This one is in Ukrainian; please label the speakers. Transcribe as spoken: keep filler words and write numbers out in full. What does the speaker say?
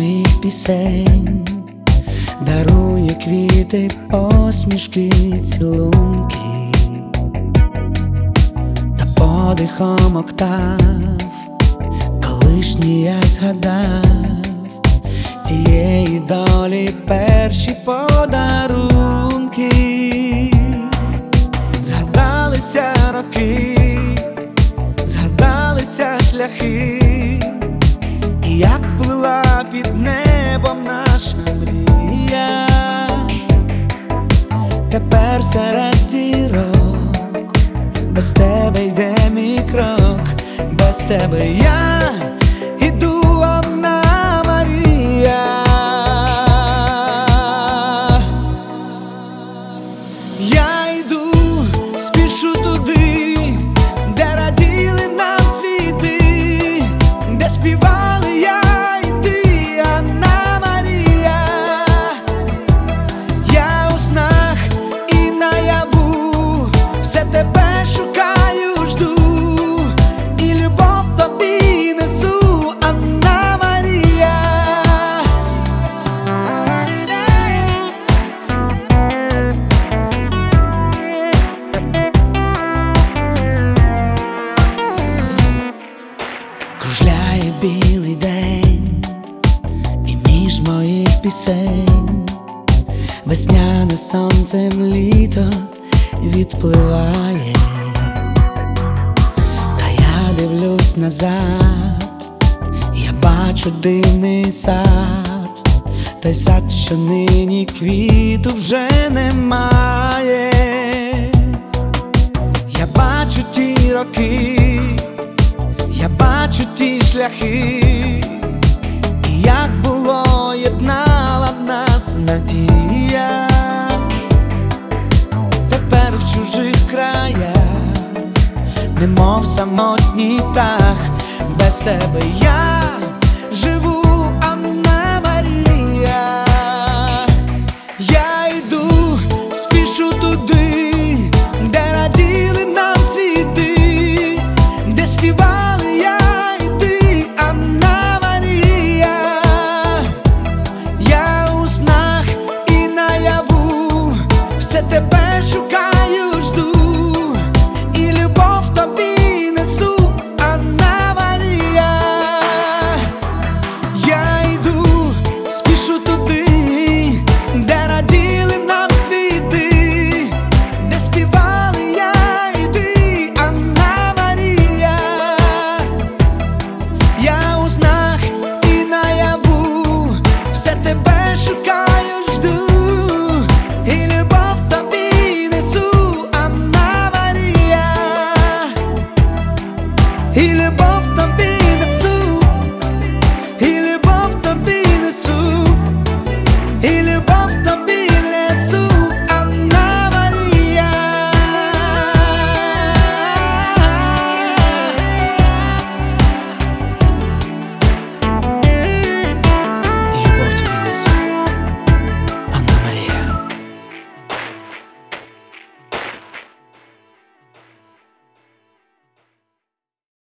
Speaker 1: моїх пісень, дарує квіти, посмішки, цілунки, та подихом октав колишній я згадав тієї долі перші подарунки. Згадалися роки, згадалися шляхи, і як плила під небом наша мрія. Тепер серед зірок без тебе йде мій крок, без тебе я іду, одна Марія. Я йду, спішу туди, де раділи нам світи, де співали я і ти, Анна Марія. Я у снах і наяву все тебе шукаю, жду, і любов тобі несу, Анна Марія. Кружляє білий день, і між моїх пісень весняне сонцем літо відпливає. Та я дивлюсь назад, я бачу дивний сад, той сад, що нині квіту вже немає. Я бачу ті роки, я бачу ті шляхи, і як було єднала б нас надія. Тепер в чужих краях, немов самотній птах, без тебе я